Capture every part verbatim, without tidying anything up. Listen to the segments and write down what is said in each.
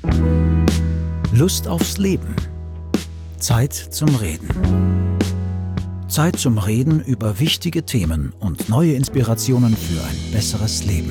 Lust aufs Leben. Zeit zum Reden. Zeit zum Reden über wichtige Themen und neue Inspirationen für ein besseres Leben.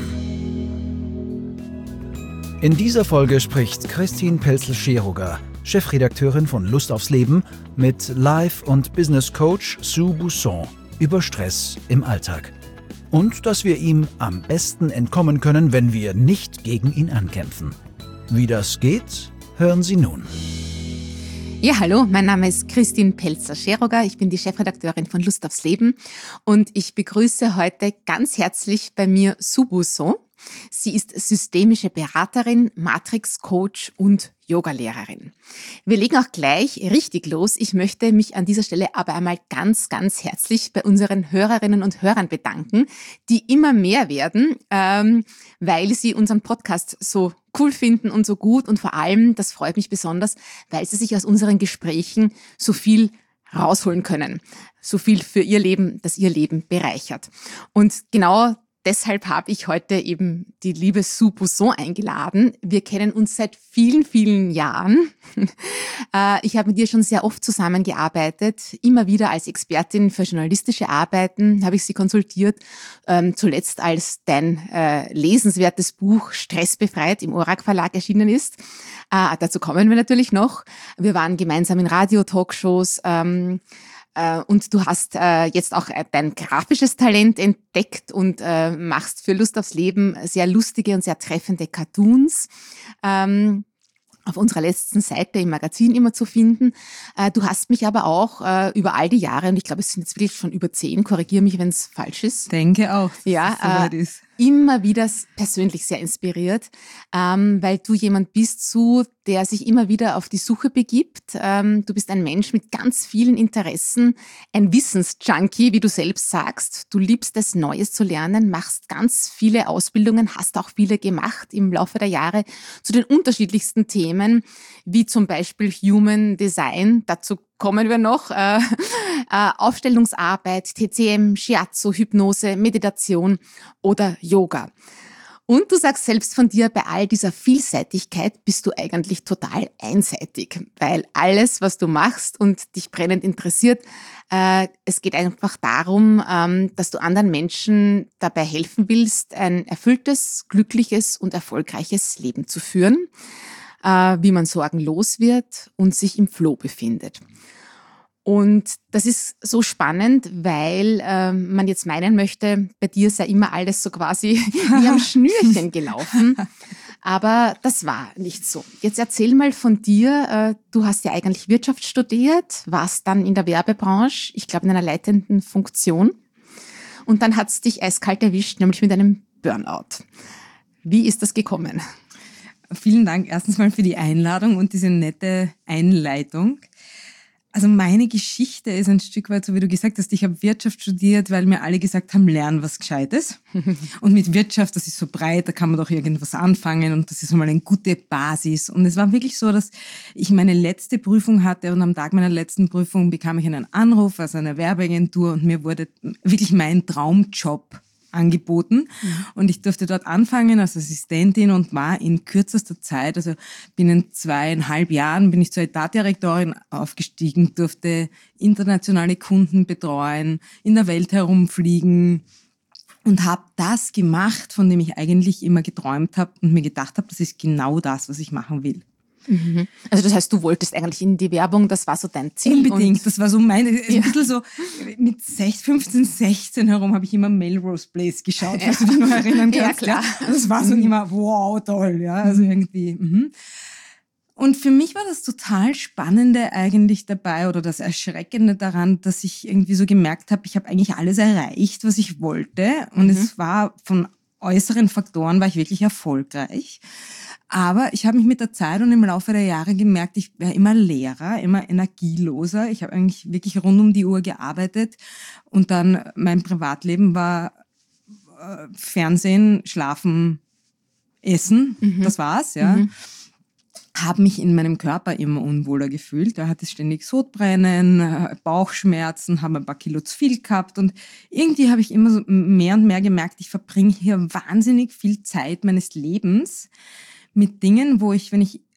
In dieser Folge spricht Christine Pelzel-Scheruger, Chefredakteurin von Lust aufs Leben, mit Life- und Business-Coach Sue Busson über Stress im Alltag. Und dass wir ihm am besten entkommen können, wenn wir nicht gegen ihn ankämpfen. Wie das geht, hören Sie nun. Ja, hallo, mein Name ist Christine Pelzel-Scheruger. Ich bin die Chefredakteurin von Lust aufs Leben und ich begrüße heute ganz herzlich bei mir Sue Busson. Sie ist systemische Beraterin, Matrix-Coach und Yogalehrerin. Wir legen auch gleich richtig los. Ich möchte mich an dieser Stelle aber einmal ganz, ganz herzlich bei unseren Hörerinnen und Hörern bedanken, die immer mehr werden, ähm, weil sie unseren Podcast so cool finden und so gut und vor allem, das freut mich besonders, weil sie sich aus unseren Gesprächen so viel rausholen können. So viel für ihr Leben, das ihr Leben bereichert. Und genau deshalb habe ich heute eben die liebe Sue Busson eingeladen. Wir kennen uns seit vielen, vielen Jahren. Ich habe mit ihr schon sehr oft zusammengearbeitet. Immer wieder als Expertin für journalistische Arbeiten habe ich sie konsultiert. Zuletzt als dein lesenswertes Buch Stressbefreit im Orag Verlag erschienen ist. Dazu kommen wir natürlich noch. Wir waren gemeinsam in Radio-Talkshows. Und du hast äh, jetzt auch dein grafisches Talent entdeckt und äh, machst für Lust aufs Leben sehr lustige und sehr treffende Cartoons. Ähm, auf unserer letzten Seite im Magazin immer zu finden. Äh, du hast mich aber auch äh, über all die Jahre, und ich glaube, es sind jetzt wirklich schon über zehn, korrigiere mich, wenn es falsch ist. Denke auch, dass ja, es soweit äh, ist. Immer wieder persönlich sehr inspiriert, ähm, weil du jemand bist, Sue, der sich immer wieder auf die Suche begibt. Ähm, du bist ein Mensch mit ganz vielen Interessen, ein Wissensjunkie, wie du selbst sagst. Du liebst es, Neues zu lernen, machst ganz viele Ausbildungen, hast auch viele gemacht im Laufe der Jahre zu den unterschiedlichsten Themen, wie zum Beispiel Human Design. Dazu kommen wir noch. Äh, äh, Aufstellungsarbeit, T C M, Shiatsu, Hypnose, Meditation oder Yoga. Und du sagst selbst von dir, bei all dieser Vielseitigkeit bist du eigentlich total einseitig, weil alles, was du machst und dich brennend interessiert, äh, es geht einfach darum, ähm, dass du anderen Menschen dabei helfen willst, ein erfülltes, glückliches und erfolgreiches Leben zu führen, äh, wie man sorgenlos wird und sich im Flow befindet. Und das ist so spannend, weil äh, man jetzt meinen möchte, bei dir sei immer alles so quasi wie am Schnürchen gelaufen. Aber das war nicht so. Jetzt erzähl mal von dir. Äh, du hast ja eigentlich Wirtschaft studiert, warst dann in der Werbebranche, ich glaube in einer leitenden Funktion. Und dann hat es dich eiskalt erwischt, nämlich mit einem Burnout. Wie ist das gekommen? Vielen Dank erstens mal für die Einladung und diese nette Einleitung. Also meine Geschichte ist ein Stück weit, so wie du gesagt hast, ich habe Wirtschaft studiert, weil mir alle gesagt haben, lern was Gescheites. Und mit Wirtschaft, das ist so breit, da kann man doch irgendwas anfangen und das ist mal eine gute Basis. Und es war wirklich so, dass ich meine letzte Prüfung hatte und am Tag meiner letzten Prüfung bekam ich einen Anruf aus einer Werbeagentur und mir wurde wirklich mein Traumjob angeboten. Mhm. Und ich durfte dort anfangen als Assistentin und war in kürzester Zeit, also binnen zweieinhalb Jahren bin ich zur Etatdirektorin aufgestiegen, durfte internationale Kunden betreuen, in der Welt herumfliegen und habe das gemacht, von dem ich eigentlich immer geträumt habe und mir gedacht habe, das ist genau das, was ich machen will. Mhm. Also das heißt, du wolltest eigentlich in die Werbung, das war so dein Ziel? Unbedingt, das war so meine, ja. Ein bisschen so, mit fünfzehn, sechzehn herum habe ich immer Melrose Place geschaut, falls du dich noch erinnern kannst. Ja, klar. Ja? Das war so immer, wow, toll, ja, also irgendwie. Mhm. Und für mich war das total Spannende eigentlich dabei oder das Erschreckende daran, dass ich irgendwie so gemerkt habe, ich habe eigentlich alles erreicht, was ich wollte und mhm. es war von äußeren Faktoren war ich wirklich erfolgreich. Aber ich habe mich mit der Zeit und im Laufe der Jahre gemerkt, ich wäre immer leerer, immer energieloser. Ich habe eigentlich wirklich rund um die Uhr gearbeitet und dann mein Privatleben war äh, Fernsehen, Schlafen, Essen, mhm. das war's, ja. Mhm. Habe mich in meinem Körper immer unwohler gefühlt. Da hatte ständig Sodbrennen, Bauchschmerzen, habe ein paar Kilo zu viel gehabt und irgendwie habe ich immer so mehr und mehr gemerkt, ich verbringe hier wahnsinnig viel Zeit meines Lebens mit Dingen, wo ich, wenn ich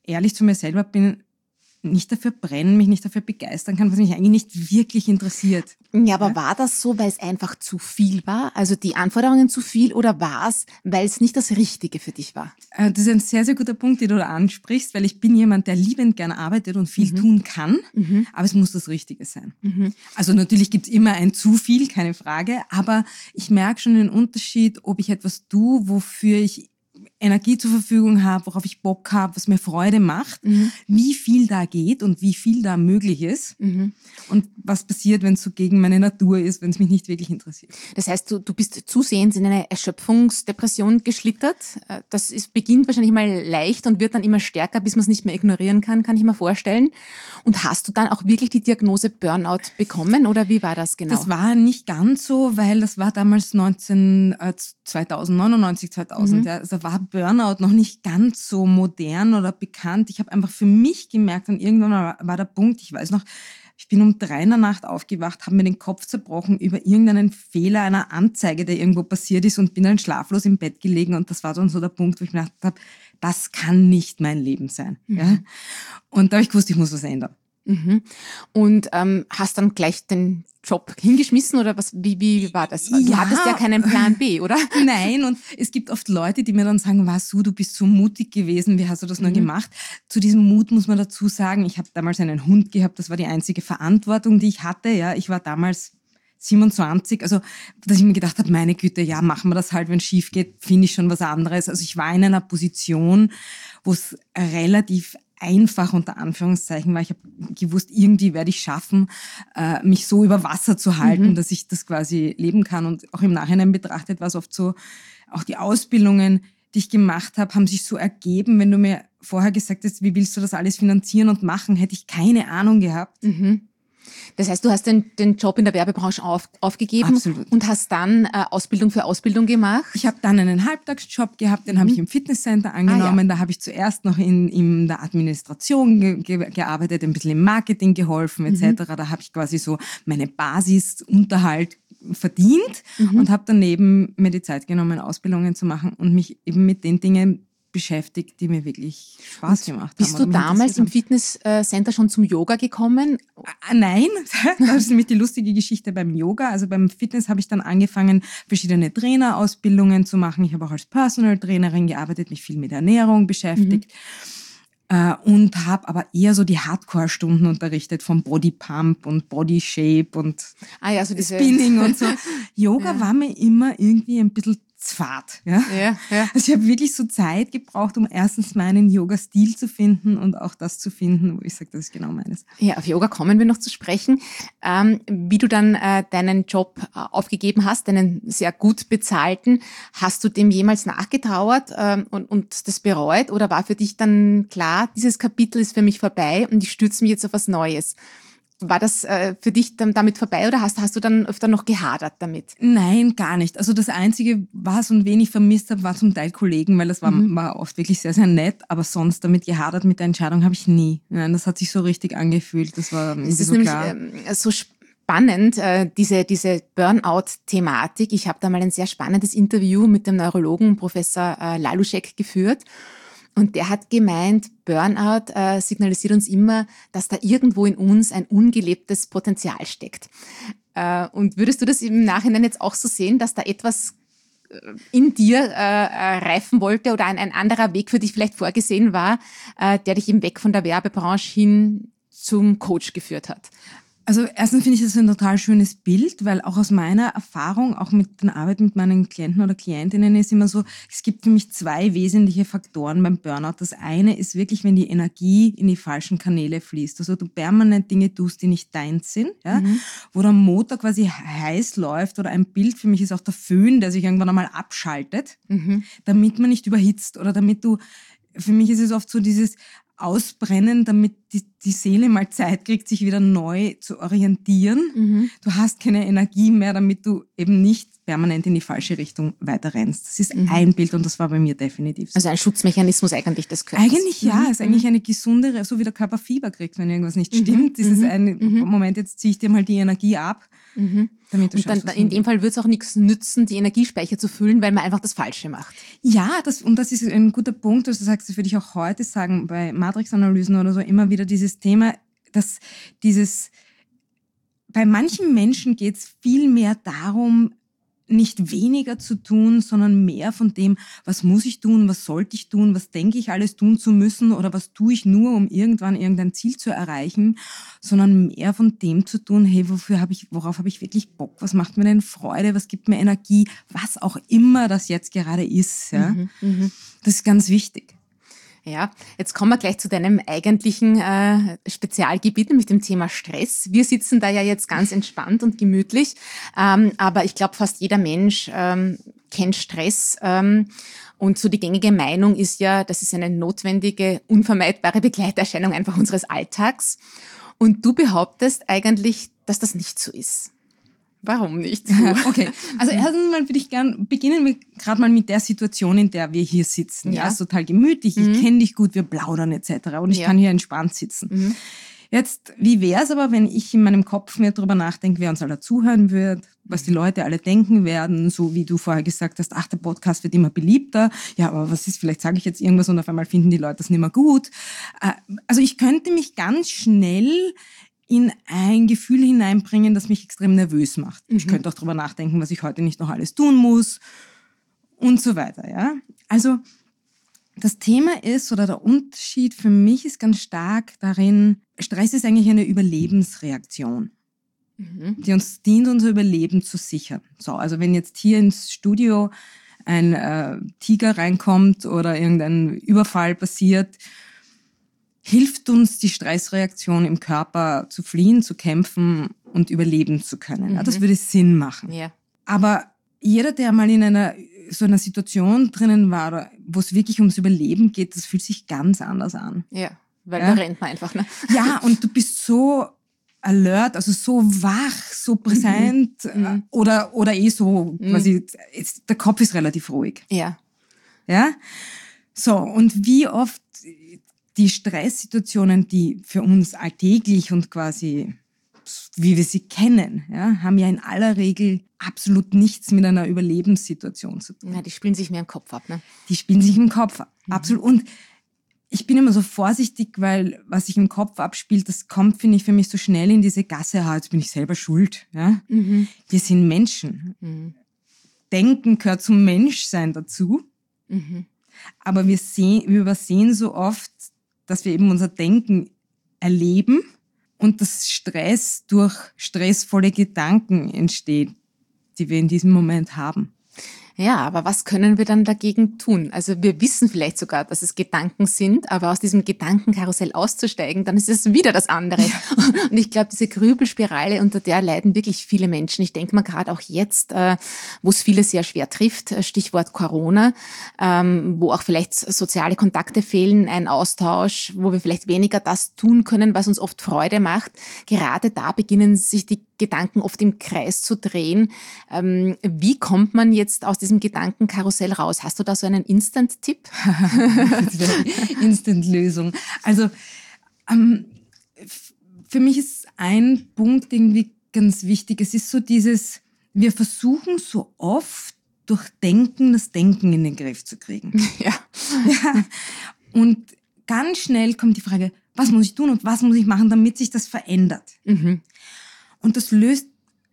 ehrlich zu mir selber bin, nicht dafür brennen, mich nicht dafür begeistern kann, was mich eigentlich nicht wirklich interessiert. Ja, aber ja? war das so, weil es einfach zu viel war? Also die Anforderungen zu viel oder war es, weil es nicht das Richtige für dich war? Das ist ein sehr, sehr guter Punkt, den du da ansprichst, weil ich bin jemand, der liebend gern arbeitet und viel mhm. tun kann, mhm. aber es muss das Richtige sein. Mhm. Also natürlich gibt es immer ein zu viel, keine Frage, aber ich merke schon den Unterschied, ob ich etwas tue, wofür ich Energie zur Verfügung habe, worauf ich Bock habe, was mir Freude macht, mhm. wie viel da geht und wie viel da möglich ist mhm. und was passiert, wenn es so gegen meine Natur ist, wenn es mich nicht wirklich interessiert. Das heißt, du, du bist zusehends in eine Erschöpfungsdepression geschlittert. Das ist, beginnt wahrscheinlich mal leicht und wird dann immer stärker, bis man es nicht mehr ignorieren kann, kann ich mir vorstellen. Und hast du dann auch wirklich die Diagnose Burnout bekommen oder wie war das genau? Das war nicht ganz so, weil das war damals neunzehn, äh, zweitausend, neunundneunzig, zweitausend. Mhm. Ja, also war Burnout noch nicht ganz so modern oder bekannt. Ich habe einfach für mich gemerkt und irgendwann war der Punkt, ich weiß noch, ich bin um drei in der Nacht aufgewacht, habe mir den Kopf zerbrochen über irgendeinen Fehler einer Anzeige, der irgendwo passiert ist und bin dann schlaflos im Bett gelegen und das war dann so der Punkt, wo ich mir gedacht habe, das kann nicht mein Leben sein. Mhm. Ja? Und da habe ich gewusst, ich muss was ändern. Mhm. Und ähm, hast dann gleich den Job hingeschmissen oder was? Wie, wie war das? Du ja. hattest ja keinen Plan B, oder? Nein, und es gibt oft Leute, die mir dann sagen, was du, du bist so mutig gewesen, wie hast du das nur mhm. gemacht? Zu diesem Mut muss man dazu sagen, ich habe damals einen Hund gehabt, das war die einzige Verantwortung, die ich hatte. Ja, ich war damals siebenundzwanzig, also dass ich mir gedacht habe, meine Güte, ja, machen wir das halt, wenn es schief geht, finde ich schon was anderes. Also ich war in einer Position, wo es relativ einfach unter Anführungszeichen, weil ich habe gewusst, irgendwie werde ich schaffen, äh, mich so über Wasser zu halten, mhm. dass ich das quasi leben kann. Und auch im Nachhinein betrachtet war es oft so, auch die Ausbildungen, die ich gemacht habe, haben sich so ergeben. Wenn du mir vorher gesagt hast, wie willst du das alles finanzieren und machen, hätte ich keine Ahnung gehabt. Mhm. Das heißt, du hast den, den Job in der Werbebranche auf, aufgegeben Absolut. Und hast dann äh, Ausbildung für Ausbildung gemacht? Ich habe dann einen Halbtagsjob gehabt, den mhm. habe ich im Fitnesscenter angenommen. Ah, ja. Da habe ich zuerst noch in, in der Administration ge- ge- gearbeitet, ein bisschen im Marketing geholfen et cetera. Mhm. Da habe ich quasi so meine Basisunterhalt verdient mhm. und habe daneben mir die Zeit genommen, Ausbildungen zu machen und mich eben mit den Dingen beschäftigt, die mir wirklich Spaß gemacht haben. Bist du damals im Fitnesscenter schon zum Yoga gekommen? Nein, das ist nämlich die lustige Geschichte beim Yoga. Also beim Fitness habe ich dann angefangen, verschiedene Trainerausbildungen zu machen. Ich habe auch als Personal Trainerin gearbeitet, mich viel mit Ernährung beschäftigt. Mhm. Und habe aber eher so die Hardcore-Stunden unterrichtet vom Body Pump und Body Shape und ah ja, so diese Spinning und so. Yoga ja. war mir immer irgendwie ein bisschen Fahrt. Ja? Ja, ja. Also ich habe wirklich so Zeit gebraucht, um erstens meinen Yoga-Stil zu finden und auch das zu finden, wo ich sage, das ist genau meines. Ja, auf Yoga kommen wir noch zu sprechen. Ähm, wie du dann äh, deinen Job äh, aufgegeben hast, deinen sehr gut bezahlten, hast du dem jemals nachgetrauert ähm, und, und das bereut oder war für dich dann klar, dieses Kapitel ist für mich vorbei und ich stürze mich jetzt auf was Neues? War das äh, für dich dann damit vorbei oder hast, hast du dann öfter noch gehadert damit? Nein, gar nicht. Also das Einzige, was und wen ich vermisst habe, war zum Teil Kollegen, weil das war, mhm. war oft wirklich sehr, sehr nett, aber sonst damit gehadert mit der Entscheidung habe ich nie. Nein, das hat sich so richtig angefühlt, das war irgendwie das ist so nämlich, klar. Ähm, so spannend, äh, diese, diese Burnout-Thematik. Ich habe da mal ein sehr spannendes Interview mit dem Neurologen Professor äh, Laluschek geführt. Und der hat gemeint, Burnout äh, signalisiert uns immer, dass da irgendwo in uns ein ungelebtes Potenzial steckt. Äh, und würdest du das im Nachhinein jetzt auch so sehen, dass da etwas in dir äh, reifen wollte oder ein, ein anderer Weg für dich vielleicht vorgesehen war, äh, der dich eben weg von der Werbebranche hin zum Coach geführt hat? Also erstens finde ich das ein total schönes Bild, weil auch aus meiner Erfahrung, auch mit der Arbeit mit meinen Klienten oder Klientinnen ist immer so, es gibt für mich zwei wesentliche Faktoren beim Burnout. Das eine ist wirklich, wenn die Energie in die falschen Kanäle fließt. Also du permanent Dinge tust, die nicht deins sind, ja? Mhm. Wo der Motor quasi heiß läuft oder ein Bild für mich ist auch der Föhn, der sich irgendwann einmal abschaltet, mhm. damit man nicht überhitzt oder damit du, für mich ist es oft so dieses Ausbrennen, damit die, die Seele mal Zeit kriegt, sich wieder neu zu orientieren. Mhm. Du hast keine Energie mehr, damit du eben nicht permanent in die falsche Richtung weiter rennst. Das ist Mhm. ein Bild und das war bei mir definitiv so. Also ein Schutzmechanismus eigentlich des Körpers. Eigentlich ja, Mhm. ist eigentlich eine gesundere, so wie der Körper Fieber kriegt, wenn irgendwas nicht stimmt. Das ist ein Mhm. Moment, jetzt ziehe ich dir mal die Energie ab, Mhm. damit du Und dann, schaffst, was in dem Fall wird es auch nichts nützen, die Energiespeicher zu füllen, weil man einfach das Falsche macht. Ja, das, und das ist ein guter Punkt, was du sagst, das würde ich auch heute sagen, bei Matrix-Analysen oder so, immer wieder dieses Thema, dass dieses, bei manchen Menschen geht es viel mehr darum, nicht weniger zu tun, sondern mehr von dem, was muss ich tun, was sollte ich tun, was denke ich alles tun zu müssen oder was tue ich nur, um irgendwann irgendein Ziel zu erreichen, sondern mehr von dem zu tun, hey, wofür habe ich, worauf habe ich wirklich Bock, was macht mir denn Freude, was gibt mir Energie, was auch immer das jetzt gerade ist. Ja? Mhm. Mhm. Das ist ganz wichtig. Ja, jetzt kommen wir gleich zu deinem eigentlichen äh, Spezialgebiet, nämlich dem Thema Stress. Wir sitzen da ja jetzt ganz entspannt und gemütlich, ähm, aber ich glaube, fast jeder Mensch ähm, kennt Stress. Ähm, und so die gängige Meinung ist ja, das ist eine notwendige, unvermeidbare Begleiterscheinung einfach unseres Alltags. Und du behauptest eigentlich, dass das nicht so ist. Warum nicht so? Okay, also erstens mal würde ich gern, beginnen wir gerade mal mit der Situation, in der wir hier sitzen. Ja, Ja. ist total gemütlich, Mhm. ich kenne dich gut, wir plaudern et cetera. Und ich Ja. kann hier entspannt sitzen. Mhm. Jetzt, wie wäre es aber, wenn ich in meinem Kopf mir darüber nachdenke, wer uns alle zuhören wird, was die Leute alle denken werden, so wie du vorher gesagt hast, ach, der Podcast wird immer beliebter. Ja, aber was ist, vielleicht sage ich jetzt irgendwas und auf einmal finden die Leute das nicht mehr gut. Äh, Also ich könnte mich ganz schnell in ein Gefühl hineinbringen, das mich extrem nervös macht. Ich Mhm. könnte auch darüber nachdenken, was ich heute nicht noch alles tun muss und so weiter. Ja? Also das Thema ist, oder der Unterschied für mich ist ganz stark darin, Stress ist eigentlich eine Überlebensreaktion, Mhm. die uns dient, unser Überleben zu sichern. So, also wenn jetzt hier ins Studio ein äh, Tiger reinkommt oder irgendein Überfall passiert, hilft uns die Stressreaktion im Körper zu fliehen, zu kämpfen und überleben zu können. Ja, das Mhm. würde Sinn machen. Ja. Aber jeder, der mal in einer so einer Situation drinnen war, oder wo es wirklich ums Überleben geht, das fühlt sich ganz anders an. Ja, weil Ja. da rennt man einfach. Ne? Ja, und du bist so alert, also so wach, so präsent Mhm. äh, oder, oder eh so, Mhm. quasi, jetzt, der Kopf ist relativ ruhig. Ja. Ja? So, und wie oft die Stresssituationen, die für uns alltäglich und quasi, wie wir sie kennen, ja, haben ja in aller Regel absolut nichts mit einer Überlebenssituation zu tun. Ja, die spielen sich mehr im Kopf ab. Ne? Die spielen sich im Kopf ab. Absolut. Und ich bin immer so vorsichtig, weil was sich im Kopf abspielt, das kommt, finde ich, für mich so schnell in diese Gasse, ah, jetzt bin ich selber schuld. Ja? Mhm. Wir sind Menschen. Mhm. Denken gehört zum Menschsein dazu. Mhm. Aber wir sehen, wir übersehen so oft, dass wir eben unser Denken erleben und dass Stress durch stressvolle Gedanken entsteht, die wir in diesem Moment haben. Ja, aber was können wir dann dagegen tun? Also wir wissen vielleicht sogar, dass es Gedanken sind, aber aus diesem Gedankenkarussell auszusteigen, dann ist es wieder das andere. Und ich glaube, diese Grübelspirale, unter der leiden wirklich viele Menschen. Ich denke mal gerade auch jetzt, äh, wo es viele sehr schwer trifft, Stichwort Corona, ähm, wo auch vielleicht soziale Kontakte fehlen, ein Austausch, wo wir vielleicht weniger das tun können, was uns oft Freude macht. Gerade da beginnen sich die Gedanken oft im Kreis zu drehen. Ähm, wie kommt man jetzt aus diesem Gedankenkarussell raus? Hast du da so einen Instant-Tipp? Das wäre die Instant-Lösung. Also ähm, f- für mich ist ein Punkt irgendwie ganz wichtig. Es ist so dieses, wir versuchen so oft durch Denken das Denken in den Griff zu kriegen. Ja. Ja. Und ganz schnell kommt die Frage, was muss ich tun und was muss ich machen, damit sich das verändert? Mhm. Und das löst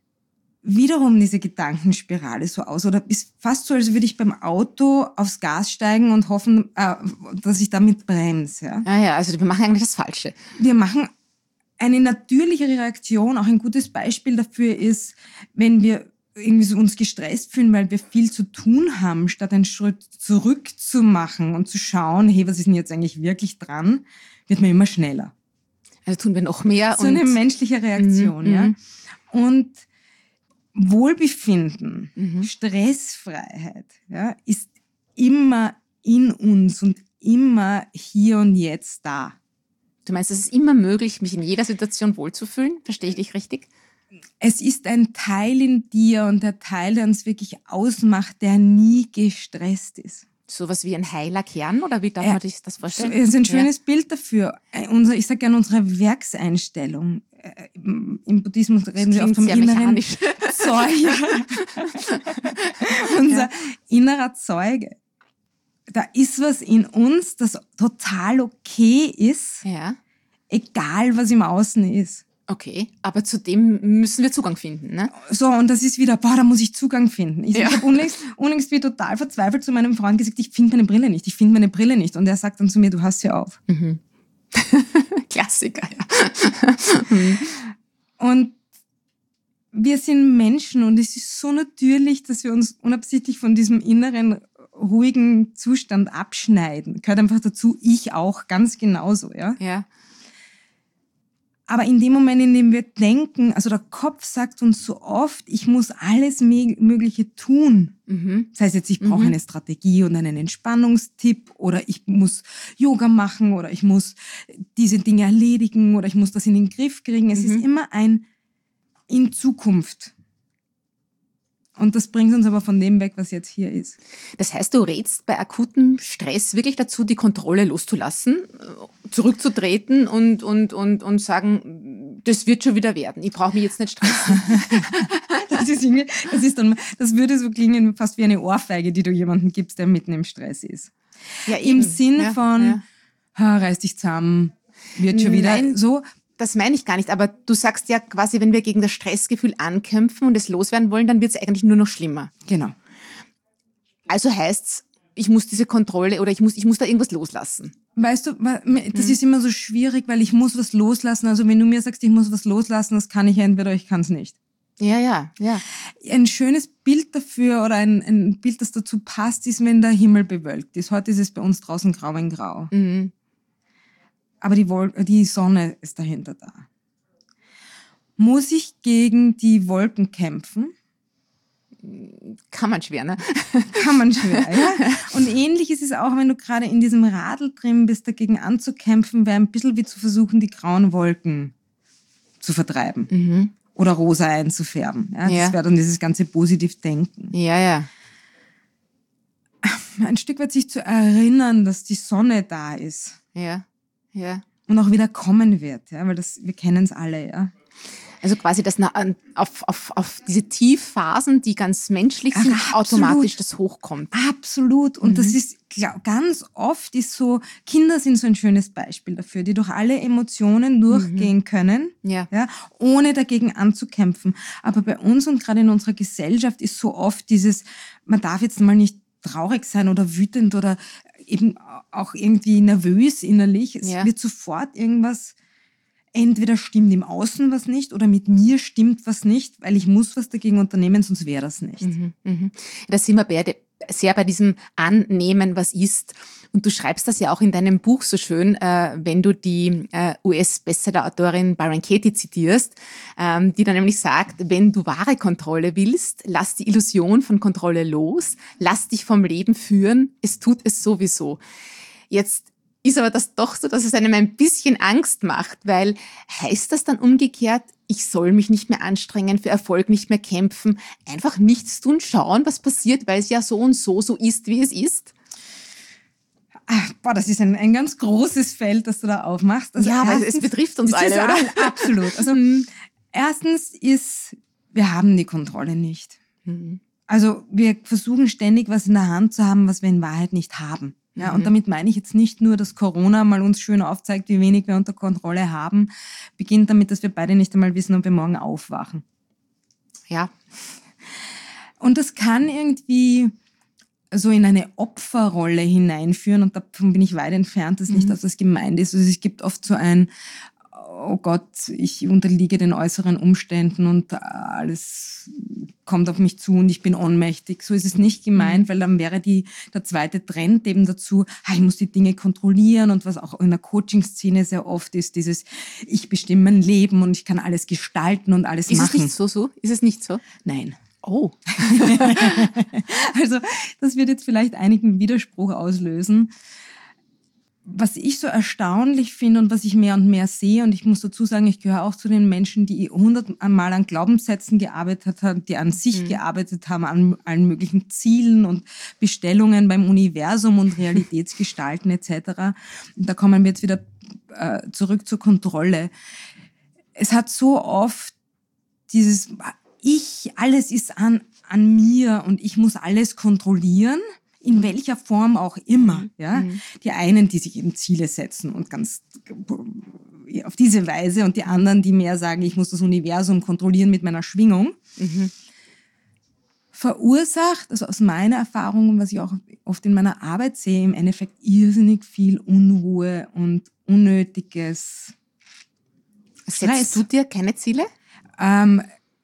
wiederum diese Gedankenspirale so aus. Oder ist fast so, als würde ich beim Auto aufs Gas steigen und hoffen, äh, dass ich damit bremse. Ja? Ah ja, also wir machen eigentlich das Falsche. Wir machen eine natürliche Reaktion. Auch ein gutes Beispiel dafür ist, wenn wir irgendwie so uns gestresst fühlen, weil wir viel zu tun haben, statt einen Schritt zurück zu machen und zu schauen, hey, was ist denn jetzt eigentlich wirklich dran, wird man immer schneller. Also tun wir noch mehr. So und eine menschliche Reaktion, Mhm, ja. mhm. Und Wohlbefinden, Mhm. Stressfreiheit, ja, ist immer in uns und immer hier und jetzt da. Du meinst, es ist immer möglich, mich in jeder Situation wohlzufühlen? Verstehe ich dich richtig? es ist ein Teil in dir und der Teil, der uns wirklich ausmacht, der nie gestresst ist. Sowas wie ein heiler Kern, oder wie darf man sich das vorstellen? Das ist ein schönes ja. Bild dafür. Unser, ich sage gerne unsere Werkseinstellung. Im Buddhismus reden wir oft vom inneren Zeuge. Unser ja. innerer Zeuge. Da ist was in uns, das total okay ist, ja. egal was im Außen ist. Okay, aber zu dem müssen wir Zugang finden, ne? So, und das ist wieder, boah, da muss ich Zugang finden. Ich, ja. ich habe unlängst, unlängst wie total verzweifelt zu meinem Freund gesagt, ich finde meine Brille nicht, ich finde meine Brille nicht. Und er sagt dann zu mir, du hast sie auf. Mhm. Klassiker, ja. Und wir sind Menschen und es ist so natürlich, dass wir uns unabsichtlich von diesem inneren, ruhigen Zustand abschneiden. Gehört einfach dazu, ich auch, ganz genauso, ja. Ja. Aber in dem Moment, in dem wir denken, also der Kopf sagt uns so oft, ich muss alles Mögliche tun. Mhm. Das heißt jetzt, ich brauche mhm. eine Strategie und einen Entspannungstipp oder ich muss Yoga machen oder ich muss diese Dinge erledigen oder ich muss das in den Griff kriegen. Es mhm. ist immer ein in Zukunft. Und das bringt uns aber von dem weg, was jetzt hier ist. Das heißt, du rätst bei akutem Stress wirklich dazu, die Kontrolle loszulassen, zurückzutreten und, und, und, und sagen, das wird schon wieder werden. Ich brauche mich jetzt nicht stressen. das, ist das, ist dann, das würde so klingen, fast wie eine Ohrfeige, die du jemandem gibst, der mitten im Stress ist. Ja, Im Sinn ja, von, ja. reiß dich zusammen, wird schon wieder Nein. so. Das meine ich gar nicht, aber du sagst ja quasi, wenn wir gegen das Stressgefühl ankämpfen und es loswerden wollen, dann wird es eigentlich nur noch schlimmer. Genau. Also heißt's, ich muss diese Kontrolle oder ich muss, ich muss da irgendwas loslassen. Weißt du, das hm. ist immer so schwierig, weil ich muss was loslassen. Also wenn du mir sagst, ich muss was loslassen, das kann ich entweder, ich kann es nicht. Ja, ja, ja. Ein schönes Bild dafür oder ein, ein Bild, das dazu passt, ist, wenn der Himmel bewölkt ist. Heute ist es bei uns draußen grau in grau. Mhm. Aber die, Wol- die Sonne ist dahinter da. Muss ich gegen die Wolken kämpfen? Kann man schwer, ne? Kann man schwer, ja. Und ähnlich ist es auch, wenn du gerade in diesem Radl drin bist, dagegen anzukämpfen, wäre ein bisschen wie zu versuchen, die grauen Wolken zu vertreiben. Mhm. Oder rosa einzufärben. Ja, ja. Das wäre dann dieses ganze Positiv-Denken. Ja, ja. Ein Stück weit sich zu erinnern, dass die Sonne da ist. Ja. Ja. Und auch wieder kommen wird, ja, weil das, wir kennen es alle, ja. Also quasi das auf, auf, auf diese Tiefphasen, die ganz menschlich sind, Ach, automatisch das hochkommt. Absolut. Und mhm. das ist, glaub, ganz oft ist so, Kinder sind so ein schönes Beispiel dafür, die durch alle Emotionen durchgehen mhm. können, ja. Ja, ohne dagegen anzukämpfen. Aber bei uns und gerade in unserer Gesellschaft ist so oft dieses, man darf jetzt mal nicht traurig sein oder wütend oder eben auch irgendwie nervös innerlich. Es ja. wird sofort irgendwas, entweder stimmt im Außen was nicht oder mit mir stimmt was nicht, weil ich muss was dagegen unternehmen, sonst wäre das nicht. Mhm, mhm. Da sind wir beide sehr bei diesem Annehmen, was ist. Und du schreibst das ja auch in deinem Buch so schön, äh, wenn du die äh, U S-Bestseller-Autorin Byron Katie zitierst, ähm, die dann nämlich sagt, wenn du wahre Kontrolle willst, lass die Illusion von Kontrolle los, lass dich vom Leben führen, es tut es sowieso. Jetzt ist aber das doch so, dass es einem ein bisschen Angst macht, weil heißt das dann umgekehrt, ich soll mich nicht mehr anstrengen, für Erfolg nicht mehr kämpfen, einfach nichts tun, schauen, was passiert, weil es ja so und so so ist, wie es ist? Ach, boah, das ist ein, ein ganz großes Feld, das du da aufmachst. Also ja, aber erstens, es betrifft uns alle, oder? All, absolut. Also erstens ist, wir haben die Kontrolle nicht. Mhm. Also wir versuchen ständig was in der Hand zu haben, was wir in Wahrheit nicht haben. Ja, mhm. Und damit meine ich jetzt nicht nur, dass Corona mal uns schön aufzeigt, wie wenig wir unter Kontrolle haben. Beginnt damit, dass wir beide nicht einmal wissen, ob wir morgen aufwachen. Ja. Und das kann irgendwie so in eine Opferrolle hineinführen und davon bin ich weit entfernt, dass nicht, dass das gemeint ist. Also es gibt oft so ein, oh Gott, ich unterliege den äußeren Umständen und alles kommt auf mich zu und ich bin ohnmächtig. So ist es nicht gemeint, weil dann wäre die, der zweite Trend eben dazu, ich muss die Dinge kontrollieren und was auch in der Coaching-Szene sehr oft ist, dieses, ich bestimme mein Leben und ich kann alles gestalten und alles ist machen. Ist es nicht so so? Ist es nicht so? Nein. Oh. Also das wird jetzt vielleicht einigen Widerspruch auslösen. was ich so erstaunlich finde und was ich mehr und mehr sehe, und ich muss dazu sagen, ich gehöre auch zu den Menschen, die hundertmal an Glaubenssätzen gearbeitet haben, die an sich mhm. gearbeitet haben, an allen möglichen Zielen und Bestellungen beim Universum und Realitätsgestalten et cetera. Und da kommen wir jetzt wieder äh, zurück zur Kontrolle. Es hat so oft dieses, ich, alles ist an, an mir und ich muss alles kontrollieren. In welcher Form auch immer, ja. Mhm. Die einen, die sich eben Ziele setzen und ganz auf diese Weise, und die anderen, die mehr sagen, ich muss das Universum kontrollieren mit meiner Schwingung, mhm. verursacht, also aus meiner Erfahrung und was ich auch oft in meiner Arbeit sehe, im Endeffekt irrsinnig viel Unruhe und unnötiges Stress. Setzt du dir keine Ziele? Ähm,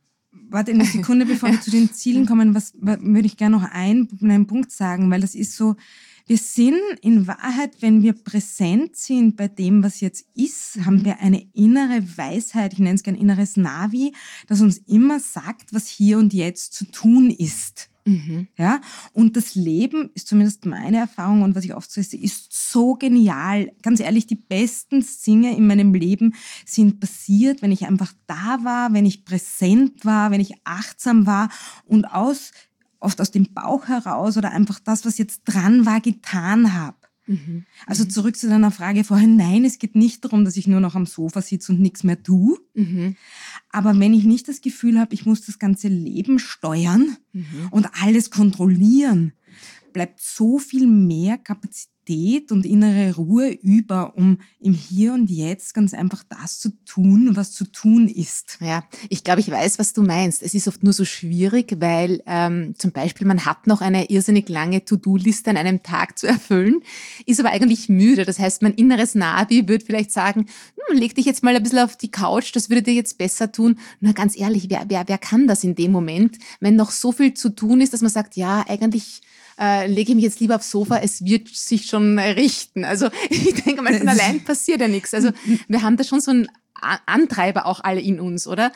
Warte eine Sekunde, bevor wir zu den Zielen kommen, was würde ich gerne noch ein, einen Punkt sagen, weil das ist so, wir sind in Wahrheit, wenn wir präsent sind bei dem, was jetzt ist, haben wir eine innere Weisheit, ich nenne es gerne inneres Navi, das uns immer sagt, was hier und jetzt zu tun ist. Mhm. Ja, und das Leben ist zumindest meine Erfahrung und was ich oft so sehe, ist so genial. Ganz ehrlich, die besten Dinge in meinem Leben sind passiert, wenn ich einfach da war, wenn ich präsent war, wenn ich achtsam war und aus, oft aus dem Bauch heraus oder einfach das, was jetzt dran war, getan habe. Mhm. Also zurück zu deiner Frage vorhin, nein, es geht nicht darum, dass ich nur noch am Sofa sitze und nichts mehr tue. Mhm. Aber wenn ich nicht das Gefühl habe, ich muss das ganze Leben steuern mhm. und alles kontrollieren, bleibt so viel mehr Kapazität und innere Ruhe über, um im Hier und Jetzt ganz einfach das zu tun, was zu tun ist. Ja, ich glaube, ich weiß, was du meinst. Es ist oft nur so schwierig, weil ähm, zum Beispiel man hat noch eine irrsinnig lange To-Do-Liste an einem Tag zu erfüllen, ist aber eigentlich müde. Das heißt, mein inneres Navi würde vielleicht sagen, hm, leg dich jetzt mal ein bisschen auf die Couch, das würde dir jetzt besser tun. Nur ganz ehrlich, wer, wer, wer kann das in dem Moment, wenn noch so viel zu tun ist, dass man sagt, ja, eigentlich Äh, lege ich mich jetzt lieber aufs Sofa, es wird sich schon richten. Also ich denke mal, von allein passiert ja nichts. Also wir haben da schon so einen Antreiber auch alle in uns, oder?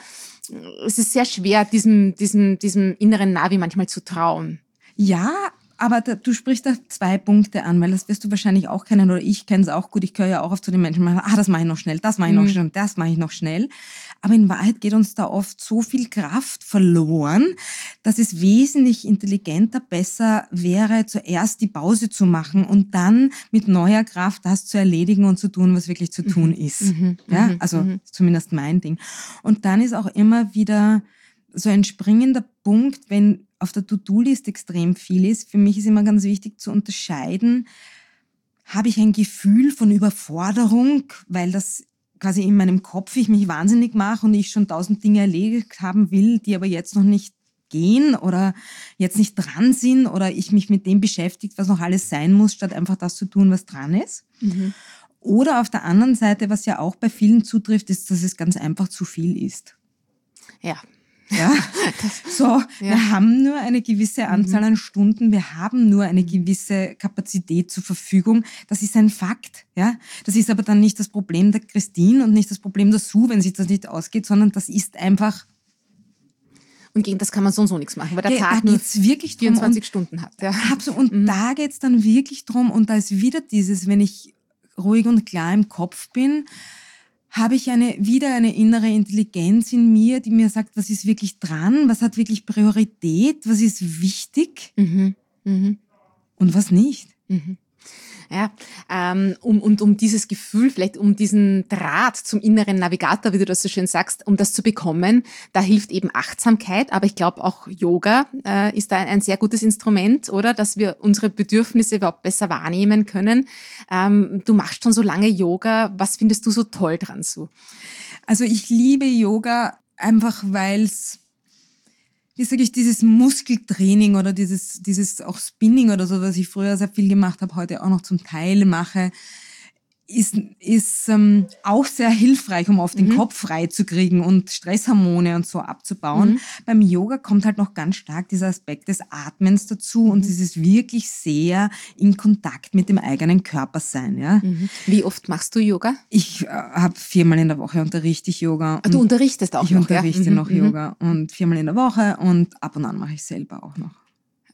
Es ist sehr schwer, diesem, diesem, diesem inneren Navi manchmal zu trauen. Ja, aber da, du sprichst da zwei Punkte an, weil das wirst du wahrscheinlich auch kennen oder ich kenne es auch gut. Ich gehöre ja auch oft zu den Menschen, die sagen, ah, das mache ich noch schnell, das mache ich noch schnell und das mache ich noch schnell. Aber in Wahrheit geht uns da oft so viel Kraft verloren, dass es wesentlich intelligenter, besser wäre, zuerst die Pause zu machen und dann mit neuer Kraft das zu erledigen und zu tun, was wirklich zu tun mhm. ist. Mhm. Ja, also mhm. zumindest mein Ding. Und dann ist auch immer wieder so ein springender Punkt, wenn auf der To-Do-List extrem viel ist. Für mich ist immer ganz wichtig zu unterscheiden, habe ich ein Gefühl von Überforderung, weil das quasi in meinem Kopf ich mich wahnsinnig mache und ich schon tausend Dinge erledigt haben will, die aber jetzt noch nicht gehen oder jetzt nicht dran sind oder ich mich mit dem beschäftigt, was noch alles sein muss, statt einfach das zu tun, was dran ist. Mhm. Oder auf der anderen Seite, was ja auch bei vielen zutrifft, ist, dass es ganz einfach zu viel ist. Ja. Ja, so, ja. Wir haben nur eine gewisse Anzahl an Stunden, wir haben nur eine gewisse Kapazität zur Verfügung. Das ist ein Fakt, ja. Das ist aber dann nicht das Problem der Christine und nicht das Problem der Sue, wenn sich das nicht ausgeht, sondern das ist einfach. Und gegen das kann man so und so nichts machen, weil der ja, Tag da geht's nur wirklich vierundzwanzig drum, Stunden hat. Ja. Und mhm. da geht's dann wirklich drum, und da ist wieder dieses, wenn ich ruhig und klar im Kopf bin, habe ich eine, wieder eine innere Intelligenz in mir, die mir sagt, was ist wirklich dran, was hat wirklich Priorität, was ist wichtig mhm. Mhm. und was nicht. Mhm. Ja, ähm, um, und um dieses Gefühl, vielleicht um diesen Draht zum inneren Navigator, wie du das so schön sagst, um das zu bekommen, da hilft eben Achtsamkeit, aber ich glaube auch Yoga äh, ist da ein, ein sehr gutes Instrument, oder, dass wir unsere Bedürfnisse überhaupt besser wahrnehmen können. Ähm, du machst schon so lange Yoga, was findest du so toll dran, Sue? Also ich liebe Yoga einfach, weil es, wie sage ich, dieses Muskeltraining oder dieses, dieses auch Spinning oder so, was ich früher sehr viel gemacht habe, heute auch noch zum Teil mache, ist, ist ähm, auch sehr hilfreich, um auf den mhm. Kopf frei zu kriegen und Stresshormone und so abzubauen. Mhm. Beim Yoga kommt halt noch ganz stark dieser Aspekt des Atmens dazu mhm. und dieses wirklich sehr in Kontakt mit dem eigenen Körper sein. Ja? Mhm. Wie oft machst du Yoga? Ich äh, habe viermal in der Woche unterrichte ich Yoga. Ah, du unterrichtest auch ich noch, Ich unterrichte ja? noch mhm. Yoga und viermal in der Woche und ab und an mache ich selber auch noch.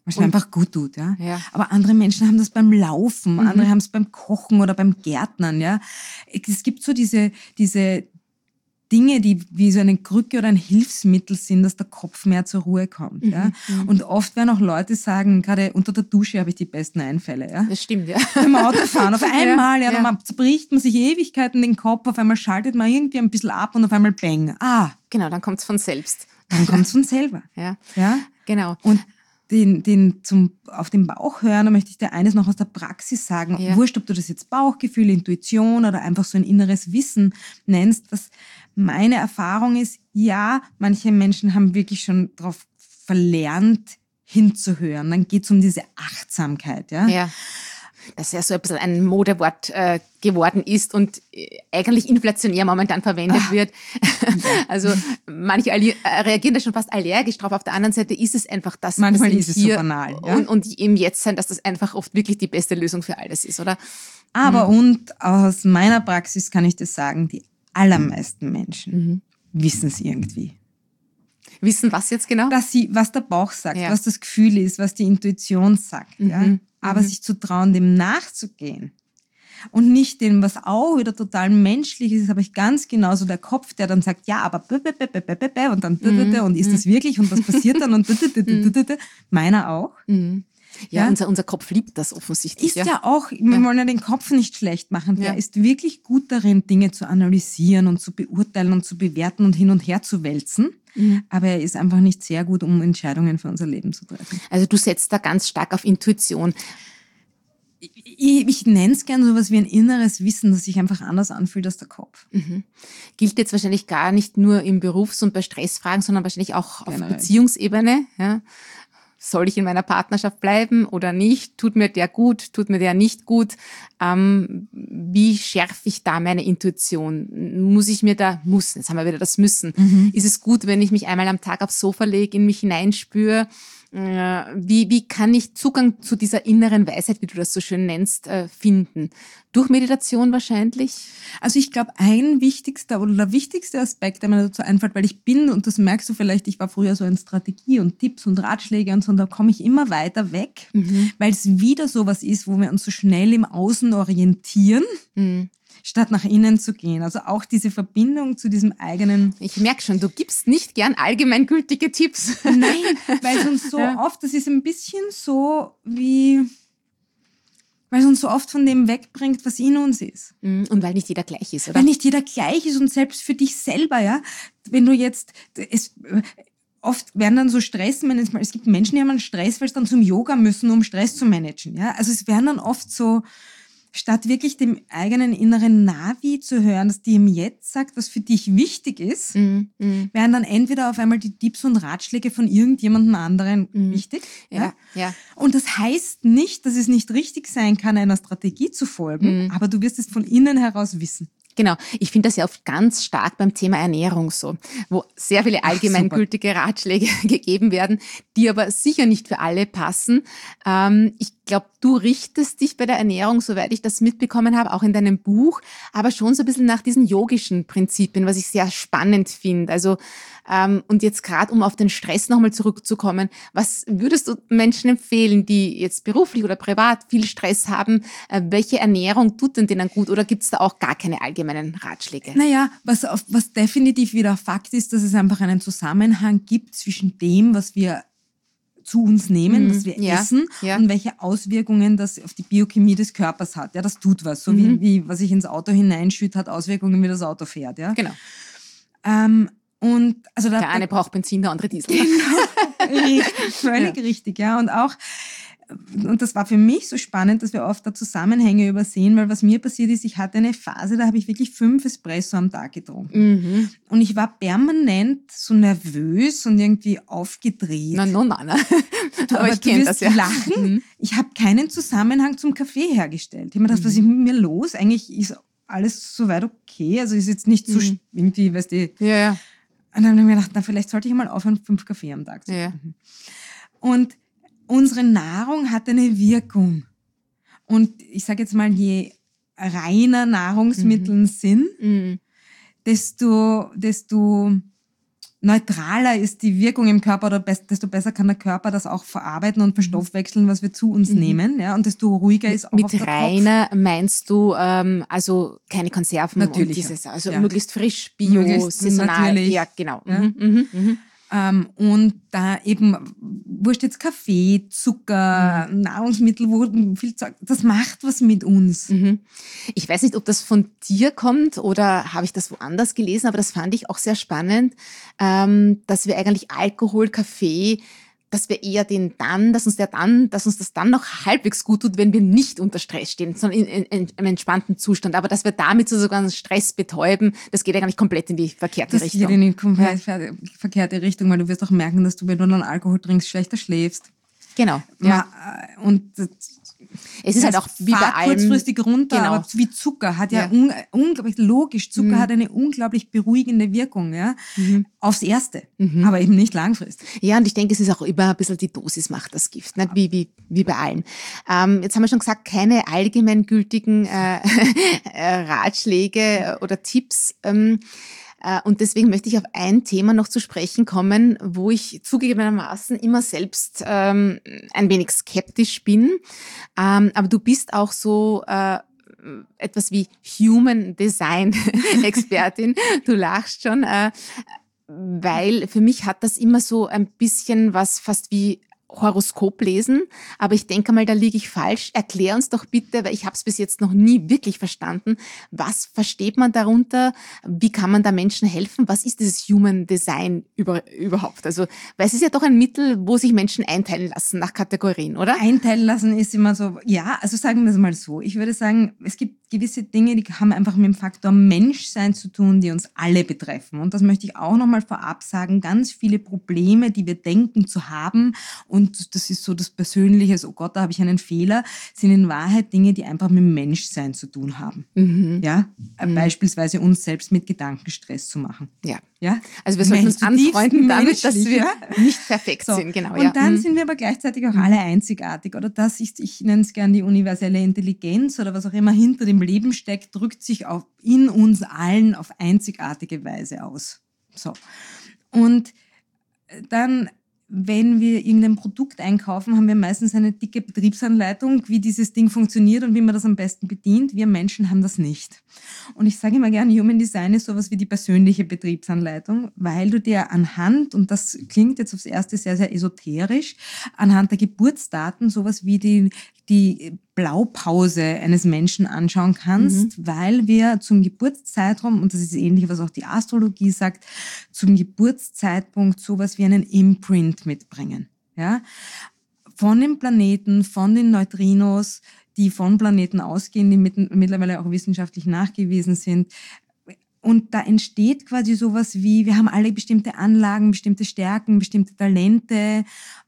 Was mir einfach gut tut, ja? Ja. Aber andere Menschen haben das beim Laufen, Mhm. andere haben es beim Kochen oder beim Gärtnern, ja. Es gibt so diese, diese Dinge, die wie so eine Krücke oder ein Hilfsmittel sind, dass der Kopf mehr zur Ruhe kommt, Mhm. ja. Mhm. Und oft werden auch Leute sagen, gerade unter der Dusche habe ich die besten Einfälle, ja. Das stimmt, ja. Beim Autofahren, auf einmal, ja, ja. dann zerbricht man sich Ewigkeiten den Kopf, auf einmal schaltet man irgendwie ein bisschen ab und auf einmal bang. Ah, Genau, dann kommt es von selbst. dann kommt es von selber, Ja, ja. genau. Und den, den zum, auf den Bauch hören, da möchte ich dir eines noch aus der Praxis sagen. Ja. Wurscht, ob du das jetzt Bauchgefühl, Intuition oder einfach so ein inneres Wissen nennst, was meine Erfahrung ist, ja, manche Menschen haben wirklich schon darauf verlernt, hinzuhören. Dann geht es um diese Achtsamkeit, ja. Ja. Das ja so ein bisschen ein Modewort äh, geworden ist und äh, eigentlich inflationär momentan verwendet Ah. wird. Also manche alli- äh, reagieren da schon fast allergisch drauf. Auf der anderen Seite ist es einfach das, Manchmal das ist es so Hier banal, ja. und, und im Jetzt sein, dass das einfach oft wirklich die beste Lösung für alles ist, oder? Aber und aus meiner Praxis kann ich das sagen, die allermeisten Menschen Mhm. wissen es irgendwie. Wissen was jetzt genau? Dass sie, was der Bauch sagt, Ja. was das Gefühl ist, was die Intuition sagt. Ja? Mhm. Aber Mhm. sich zu trauen, dem nachzugehen und nicht dem, was auch wieder total menschlich ist, habe ich ganz genauso der Kopf, der dann sagt, ja, aber b- b- b- b- b- b- b- und dann b- b- b- und ist das wirklich und was passiert dann und b- b- b- b- b- b- meiner auch. Mhm. Ja, Ja. Unser, unser Kopf liebt das offensichtlich. Ist ja, auch, wir Ja. wollen ja den Kopf nicht schlecht machen. Der Ja. ist wirklich gut darin, Dinge zu analysieren und zu beurteilen und zu bewerten und hin und her zu wälzen. Mhm. Aber er ist einfach nicht sehr gut, um Entscheidungen für unser Leben zu treffen. Also du setzt da ganz stark auf Intuition. Ich, ich, ich nenne es gern so was wie ein inneres Wissen, das sich einfach anders anfühlt als der Kopf. Mhm. Gilt jetzt wahrscheinlich gar nicht nur im Berufs- und bei Stressfragen, sondern wahrscheinlich auch auf Generell. Beziehungsebene. Ja. Soll ich in meiner Partnerschaft bleiben oder nicht? Tut mir der gut? Tut mir der nicht gut? Ähm, wie schärfe ich da meine Intuition? Muss ich mir da, muss, jetzt haben wir wieder das Müssen. Mhm. Ist es gut, wenn ich mich einmal am Tag aufs Sofa lege, in mich hineinspüre? Äh, Wie, wie kann ich Zugang zu dieser inneren Weisheit, wie du das so schön nennst, äh, finden? Durch Meditation wahrscheinlich? Also ich glaube, ein wichtigster oder der wichtigste Aspekt, der mir dazu einfällt, weil ich bin, und das merkst du vielleicht, ich war früher so in Strategie und Tipps und Ratschläge und so, und da komme ich immer weiter weg, Mhm. weil es wieder sowas ist, wo wir uns so schnell im Außen orientieren, Mhm. statt nach innen zu gehen. Also auch diese Verbindung zu diesem eigenen... Ich merke schon, du gibst nicht gern allgemeingültige Tipps. Nein, weil es uns so Ja. oft, das ist ein bisschen so wie... Weil es uns so oft von dem wegbringt, was in uns ist. Mhm. Und weil nicht jeder gleich ist, oder? Weil nicht jeder gleich ist und selbst für dich selber, ja. Wenn du jetzt, es, oft werden dann so Stressmanagement, es gibt Menschen, die haben einen Stress, weil sie dann zum Yoga müssen, um Stress zu managen, ja. Also es werden dann oft so, statt wirklich dem eigenen inneren Navi zu hören, dass die ihm jetzt sagt, was für dich wichtig ist, Mhm. Mhm. werden dann entweder auf einmal die Tipps und Ratschläge von irgendjemandem anderen Mhm. wichtig, Ja, ja. Und das heißt nicht, dass es nicht richtig sein kann, einer Strategie zu folgen, Mhm. aber du wirst es von innen heraus wissen. Genau. Ich finde das ja oft ganz stark beim Thema Ernährung so, wo sehr viele allgemeingültige Ratschläge gegeben werden, die aber sicher nicht für alle passen. Ähm, ich glaube, du richtest dich bei der Ernährung, soweit ich das mitbekommen habe, auch in deinem Buch, aber schon so ein bisschen nach diesen yogischen Prinzipien, was ich sehr spannend finde. Also ähm, und jetzt gerade, um auf den Stress nochmal zurückzukommen, was würdest du Menschen empfehlen, die jetzt beruflich oder privat viel Stress haben? Äh, welche Ernährung tut denn denen gut oder gibt es da auch gar keine allgemeinen Ratschläge? Naja, was, auf, was definitiv wieder Fakt ist, dass es einfach einen Zusammenhang gibt zwischen dem, was wir zu uns nehmen, Mhm, was wir ja, essen ja. und welche Auswirkungen das auf die Biochemie des Körpers hat. Ja, das tut was. So Mhm. wie, wie was ich ins Auto hineinschütte, hat Auswirkungen, wie das Auto fährt. Ja. Genau. Ähm, und also da, Der eine braucht Benzin, der andere Diesel. Richtig, völlig richtig, ja. Und auch, und das war für mich so spannend, dass wir oft da Zusammenhänge übersehen, weil was mir passiert ist, ich hatte eine Phase, da habe ich wirklich fünf Espresso am Tag getrunken. Mhm. Und ich war permanent so nervös und irgendwie aufgedreht. Na, no, na, na. Du, Aber ich kenne das ja. lachen. Mhm. Ich habe keinen Zusammenhang zum Kaffee hergestellt. Ich habe mir gedacht, was ist mit mir los? Eigentlich ist alles soweit okay. Also ist jetzt nicht so Mhm. irgendwie, weißt du. Ja, ja. Und dann habe ich mir gedacht, na, vielleicht sollte ich mal aufhören, fünf Kaffee am Tag zu Ja. trinken. Und unsere Nahrung hat eine Wirkung. Und ich sage jetzt mal, je reiner Nahrungsmittel sind, Mhm. desto, desto neutraler ist die Wirkung im Körper oder desto besser kann der Körper das auch verarbeiten und verstoffwechseln, was wir zu uns mhm. nehmen. Ja, und desto ruhiger ist auch Mit auf der reiner Kopf. Meinst du ähm, also keine Konserven natürlich, und dieses, also ja. möglichst frisch, bio, möglichst saisonal. Natürlich. Ja, genau. Ja. Mhm, mhm, mhm. Ähm, und da eben, wurscht jetzt Kaffee, Zucker, mhm. Nahrungsmittel, wo viel Zeug, das macht was mit uns. Mhm. Ich weiß nicht, ob das von dir kommt oder habe ich das woanders gelesen, aber das fand ich auch sehr spannend, ähm, dass wir eigentlich Alkohol, Kaffee, dass wir eher den dann, dass uns der dann, dass uns das dann noch halbwegs gut tut, wenn wir nicht unter Stress stehen, sondern in, in, in einem entspannten Zustand. Aber dass wir damit so sogar einen Stress betäuben, das geht eigentlich komplett in die verkehrte das Richtung. Das geht in die komplett ja. verkehrte Richtung, weil du wirst auch merken, dass du, wenn du dann Alkohol trinkst, schlechter schläfst. Genau. Ja. Und es ist halt auch wie bei allem kurzfristig runter, genau. aber wie Zucker hat ja, ja. un, unglaublich logisch. Zucker mhm. hat eine unglaublich beruhigende Wirkung, ja, mhm. aufs Erste, mhm. aber eben nicht langfristig. Ja, und ich denke, es ist auch immer ein bisschen die Dosis macht das Gift, nicht? Wie, wie, wie bei allen. Ähm, jetzt haben wir schon gesagt, keine allgemeingültigen äh, Ratschläge oder Tipps. Ähm, Und deswegen möchte ich auf ein Thema noch zu sprechen kommen, wo ich zugegebenermaßen immer selbst ähm, ein wenig skeptisch bin. Ähm, aber du bist auch so äh, etwas wie Human Design Expertin. Du lachst schon, äh, weil für mich hat das immer so ein bisschen was fast wie Horoskop lesen, aber ich denke mal, da liege ich falsch. Erklär uns doch bitte, weil ich habe es bis jetzt noch nie wirklich verstanden. Was versteht man darunter? Wie kann man da Menschen helfen? Was ist dieses Human Design über, überhaupt? Also, weil es ist ja doch ein Mittel, wo sich Menschen einteilen lassen nach Kategorien, oder? Einteilen lassen ist immer so, ja, also sagen wir es mal so. Ich würde sagen, es gibt gewisse Dinge, die haben einfach mit dem Faktor Menschsein zu tun, die uns alle betreffen. Und das möchte ich auch nochmal vorab sagen. Ganz viele Probleme, die wir denken zu haben, und das ist so das Persönliche, oh Gott, da habe ich einen Fehler, sind in Wahrheit Dinge, die einfach mit dem Menschsein zu tun haben. Mhm. Ja, mhm. Beispielsweise uns selbst mit Gedankenstress zu machen. Ja. Ja? Also wir sollten uns anfreunden damit, dass wir ja? nicht perfekt so. sind. Genau, und ja. dann mhm. sind wir aber gleichzeitig auch alle einzigartig. Oder das ist, ich nenne es gern die universelle Intelligenz oder was auch immer hinter dem Leben steckt, drückt sich auf, in uns allen auf einzigartige Weise aus. So. Und dann, wenn wir irgendein Produkt einkaufen, haben wir meistens eine dicke Betriebsanleitung, wie dieses Ding funktioniert und wie man das am besten bedient. Wir Menschen haben das nicht. Und ich sage immer gerne, Human Design ist sowas wie die persönliche Betriebsanleitung, weil du dir anhand, und das klingt jetzt aufs Erste sehr, sehr esoterisch, anhand der Geburtsdaten sowas wie die, die Blaupause eines Menschen anschauen kannst, mhm. weil wir zum Geburtszeitraum, und das ist ähnlich, was auch die Astrologie sagt, zum Geburtszeitpunkt sowas wie einen Imprint mitbringen. Ja? Von den Planeten, von den Neutrinos, die von Planeten ausgehen, die mit, mittlerweile auch wissenschaftlich nachgewiesen sind. Und da entsteht quasi sowas wie, wir haben alle bestimmte Anlagen, bestimmte Stärken, bestimmte Talente,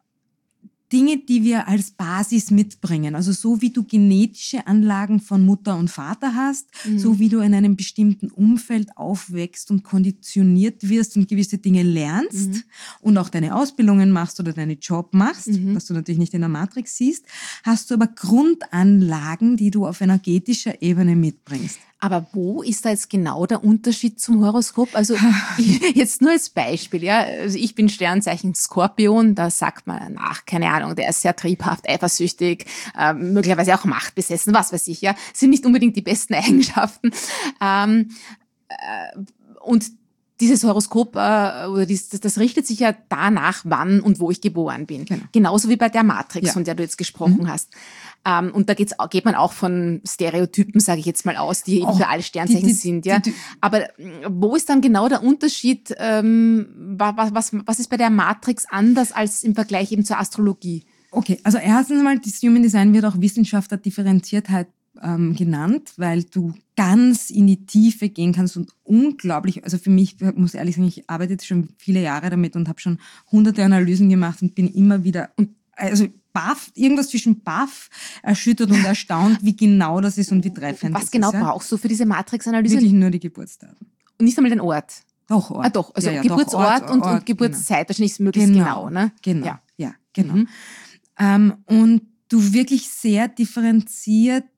Dinge, die wir als Basis mitbringen. Also so wie du genetische Anlagen von Mutter und Vater hast, mhm. so wie du in einem bestimmten Umfeld aufwächst und konditioniert wirst und gewisse Dinge lernst mhm. und auch deine Ausbildungen machst oder deinen Job machst, mhm. was du natürlich nicht in der Matrix siehst, hast du aber Grundanlagen, die du auf energetischer Ebene mitbringst. Aber wo ist da jetzt genau der Unterschied zum Horoskop? Also jetzt nur als Beispiel, ja. Also ich bin Sternzeichen Skorpion, da sagt man nach, keine Ahnung, der ist sehr triebhaft, eifersüchtig, äh, möglicherweise auch machtbesessen, was weiß ich, ja. Sind nicht unbedingt die besten Eigenschaften. Ähm, äh, und dieses Horoskop, äh, oder dies, das, das richtet sich ja danach, wann und wo ich geboren bin. Genau. Genauso wie bei der Matrix, ja. von der du jetzt gesprochen mhm. hast. Um, und da geht's, geht man auch von Stereotypen, sage ich jetzt mal aus, die eben oh, für alle Sternzeichen die, die, sind. Ja. Die, die, Aber wo ist dann genau der Unterschied? Ähm, was, was, was ist bei der Matrix anders als im Vergleich eben zur Astrologie? Okay, also erstens mal, das Human Design wird auch Wissenschaft der Differenziertheit ähm, genannt, weil du ganz in die Tiefe gehen kannst und unglaublich, also für mich, ich muss ehrlich sagen, ich arbeite jetzt schon viele Jahre damit und habe schon hunderte Analysen gemacht und bin immer wieder, und also baff, irgendwas zwischen baff, erschüttert und erstaunt, wie genau das ist und wie treffend Was das genau ist. Was genau brauchst du für diese Matrix-Analyse? Wirklich nur die Geburtsdaten. Und nicht einmal den Ort? Doch, Ort. Ah doch, also ja, ja, Geburtsort doch, Ort, und, Ort, und Geburtszeit, genau. wahrscheinlich möglichst genau, genau, ne? Genau, ja, ja genau. Mhm. Ähm, und du wirklich sehr differenziert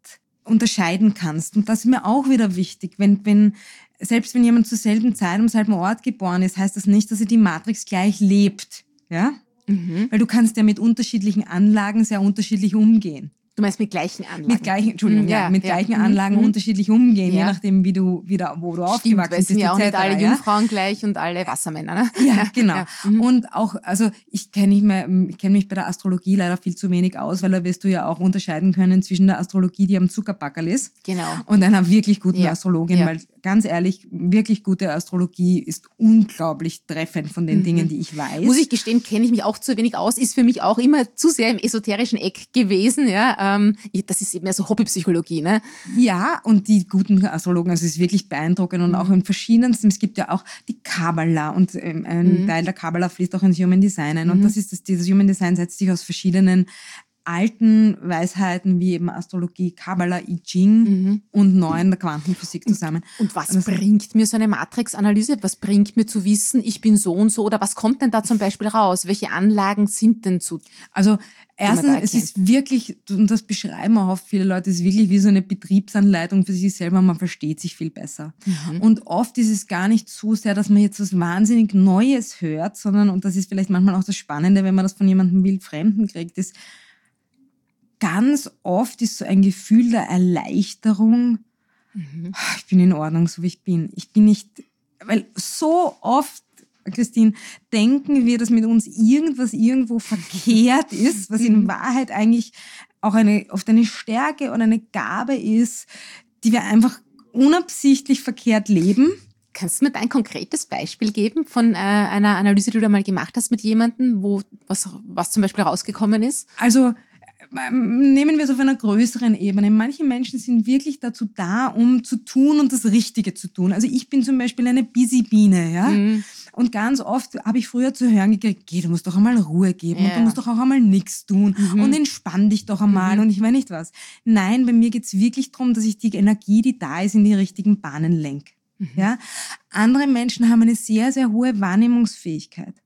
unterscheiden kannst. Und das ist mir auch wieder wichtig. Wenn, wenn, selbst wenn jemand zur selben Zeit am selben Ort geboren ist, heißt das nicht, dass er die Matrix gleich lebt. Ja? Mhm. Weil du kannst ja mit unterschiedlichen Anlagen sehr unterschiedlich umgehen. Du meinst mit gleichen Anlagen? Mit gleichen, Entschuldigung, Mhm, ja, ja, mit ja. gleichen Mhm. Unterschieden Mhm. unterschiedlich umgehen, Ja. je nachdem, wie du, wie da, wo du Stimmt, aufgewachsen weil es sind bist, ja auch et nicht cetera, alle ja? Jungfrauen gleich und alle Wassermänner. Ne? Ja, genau. Ja. Mhm. Und auch, also ich kenne mich, ich kenn mich bei der Astrologie leider viel zu wenig aus, weil da wirst du ja auch unterscheiden können zwischen der Astrologie, die am Zuckerbackerl ist, Genau. und einer wirklich guten Ja. Astrologin, Ja. weil ganz ehrlich, wirklich gute Astrologie ist unglaublich treffend von den Mhm. Dingen, die ich weiß. Muss ich gestehen, kenne ich mich auch zu wenig aus, ist für mich auch immer zu sehr im esoterischen Eck gewesen. Ja, ähm, ich, das ist eben mehr so Hobbypsychologie. Ne? Ja, und die guten Astrologen, also es ist wirklich beeindruckend und Mhm. auch in verschiedensten, es gibt ja auch die Kabbala und ähm, ein Mhm. Teil der Kabbala fließt auch ins Human Design ein und Mhm. das ist das, dieses Human Design setzt sich aus verschiedenen alten Weisheiten wie eben Astrologie, Kabbala, I Ching Mhm. und neuen der Quantenphysik zusammen. Und was Und das- bringt mir so eine Matrix-Analyse? Was bringt mir zu wissen, ich bin so und so? Oder was kommt denn da zum Beispiel raus? Welche Anlagen sind denn zu? Also erstens, da es erkennt. ist wirklich, und das beschreiben auch oft viele Leute, es ist wirklich wie so eine Betriebsanleitung für sich selber, man versteht sich viel besser. Mhm. Und oft ist es gar nicht so sehr, dass man jetzt was wahnsinnig Neues hört, sondern, und das ist vielleicht manchmal auch das Spannende, wenn man das von jemandem wildfremden kriegt, ist, ganz oft ist so ein Gefühl der Erleichterung, Mhm. ich bin in Ordnung, so wie ich bin. Ich bin nicht, weil so oft, Christine, denken wir, dass mit uns irgendwas irgendwo verkehrt ist, was in Wahrheit eigentlich auch eine, oft eine Stärke oder eine Gabe ist, die wir einfach unabsichtlich verkehrt leben. Kannst du mir da ein konkretes Beispiel geben von äh, einer Analyse, die du da mal gemacht hast mit jemandem, wo was, was zum Beispiel rausgekommen ist? Also ähm, nehmen wir es auf einer größeren Ebene. Manche Menschen sind wirklich dazu da, um zu tun und das Richtige zu tun. Also ich bin zum Beispiel eine busy Biene, ja. Mhm. Und ganz oft habe ich früher zu hören gekriegt, geh, du musst doch einmal Ruhe geben und Ja. du musst doch auch einmal nichts tun Mhm. und entspann dich doch einmal Mhm. und ich weiß nicht was. Nein, bei mir geht's wirklich darum, dass ich die Energie, die da ist, in die richtigen Bahnen lenke. Mhm. Ja? Andere Menschen haben eine sehr, sehr hohe Wahrnehmungsfähigkeit.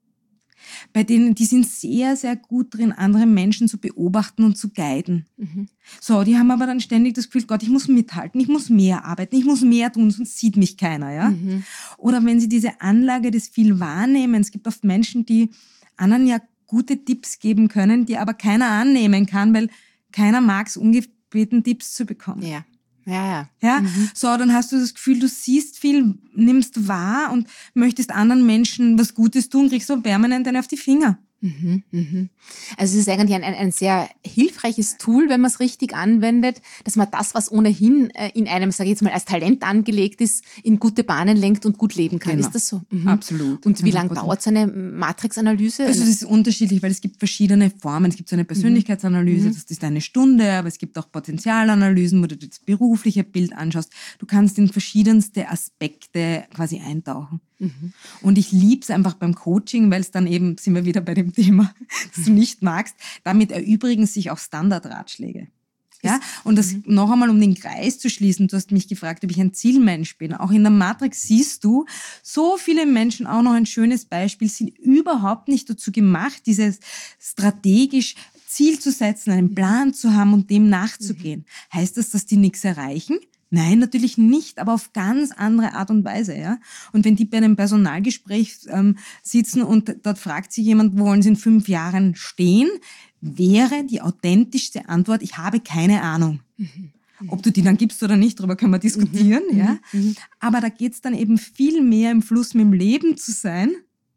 Bei denen, die sind sehr, sehr gut drin, andere Menschen zu beobachten und zu guiden. Mhm. So, die haben aber dann ständig das Gefühl, Gott, ich muss mithalten, ich muss mehr arbeiten, ich muss mehr tun, sonst sieht mich keiner, ja. Mhm. Oder wenn sie diese Anlage des viel Wahrnehmens, es gibt oft Menschen, die anderen ja gute Tipps geben können, die aber keiner annehmen kann, weil keiner mag es, ungebeten Tipps zu bekommen. Ja, ja, ja. Ja, Mhm. so, dann hast du das Gefühl, du siehst viel, nimmst wahr und möchtest anderen Menschen was Gutes tun, kriegst so permanent einen auf die Finger. Mhm, mhm. Also es ist eigentlich ein, ein, ein sehr hilfreiches Tool, wenn man es richtig anwendet, dass man das, was ohnehin äh, in einem, sage ich jetzt mal, als Talent angelegt ist, in gute Bahnen lenkt und gut leben kann. Genau. Ist das so? Mhm. Absolut. Und wie lange hundert Prozent. dauert so eine Matrix-Analyse? Also das ist unterschiedlich, weil es gibt verschiedene Formen. Es gibt so eine Persönlichkeitsanalyse, Mhm. das ist eine Stunde, aber es gibt auch Potenzialanalysen, wo du das berufliche Bild anschaust. Du kannst in verschiedenste Aspekte quasi eintauchen. Mhm. Und ich lieb's einfach beim Coaching, weil es dann eben, sind wir wieder bei dem Thema, das du nicht magst, damit erübrigen sich auch Standardratschläge. Ja, und das noch einmal, um den Kreis zu schließen, du hast mich gefragt, ob ich ein Zielmensch bin. Auch in der Matrix siehst du, so viele Menschen, auch noch ein schönes Beispiel, sind überhaupt nicht dazu gemacht, dieses strategisch Ziel zu setzen, einen Plan zu haben und dem nachzugehen. Heißt das, dass die nichts erreichen? Nein, natürlich nicht, aber auf ganz andere Art und Weise, ja. Und wenn die bei einem Personalgespräch ähm, sitzen und dort fragt sich jemand, wo wollen sie in fünf Jahren stehen, wäre die authentischste Antwort, ich habe keine Ahnung. Mhm. Ob du die dann gibst oder nicht, darüber können wir diskutieren, Mhm. ja. Mhm. Aber da geht's dann eben viel mehr im Fluss mit dem Leben zu sein.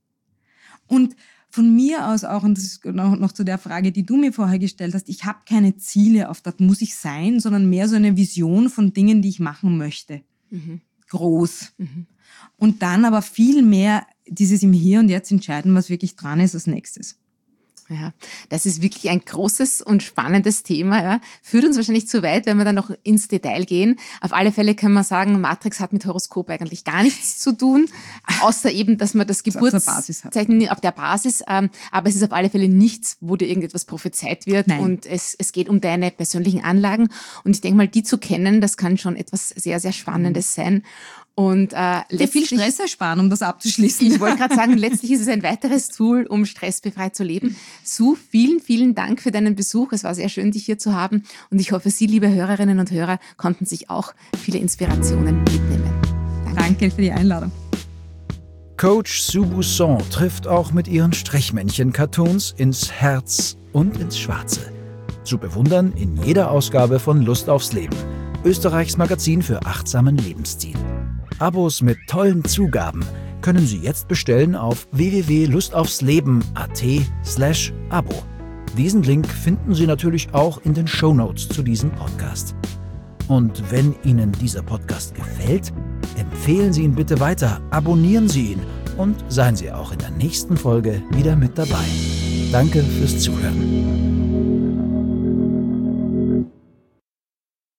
Und von mir aus auch, und das ist noch, noch zu der Frage, die du mir vorher gestellt hast, ich habe keine Ziele, auf das muss ich sein, sondern mehr so eine Vision von Dingen, die ich machen möchte. Mhm. Groß. Mhm. Und dann aber viel mehr dieses im Hier und Jetzt entscheiden, was wirklich dran ist als nächstes. Ja, das ist wirklich ein großes und spannendes Thema. Ja. Führt uns wahrscheinlich zu weit, wenn wir dann noch ins Detail gehen. Auf alle Fälle kann man sagen, Matrix hat mit Horoskop eigentlich gar nichts zu tun, außer eben, dass man das auf der Basis hat. Geburtszeichen auf der Basis, ähm, aber es ist auf alle Fälle nichts, wo dir irgendetwas prophezeit wird. Nein. Und es, es geht um deine persönlichen Anlagen. Und ich denke mal, die zu kennen, das kann schon etwas sehr, sehr Spannendes sein. Und äh, Dir viel letztlich, Stress ersparen, um das abzuschließen. ich wollte gerade sagen, letztlich ist es ein weiteres Tool, um stressbefreit zu leben. Sue, vielen, vielen Dank für deinen Besuch. Es war sehr schön, dich hier zu haben. Und ich hoffe, Sie, liebe Hörerinnen und Hörer, konnten sich auch viele Inspirationen mitnehmen. Danke, Danke für die Einladung. Coach Sue Busson trifft auch mit ihren Strichmännchen-Cartoons ins Herz und ins Schwarze. Zu bewundern in jeder Ausgabe von Lust aufs Leben, Österreichs Magazin für achtsamen Lebensstil. Abos mit tollen Zugaben können Sie jetzt bestellen auf w w w punkt lustaufsleben punkt a t slash abo. Diesen Link finden Sie natürlich auch in den Shownotes zu diesem Podcast. Und wenn Ihnen dieser Podcast gefällt, empfehlen Sie ihn bitte weiter, abonnieren Sie ihn und seien Sie auch in der nächsten Folge wieder mit dabei. Danke fürs Zuhören.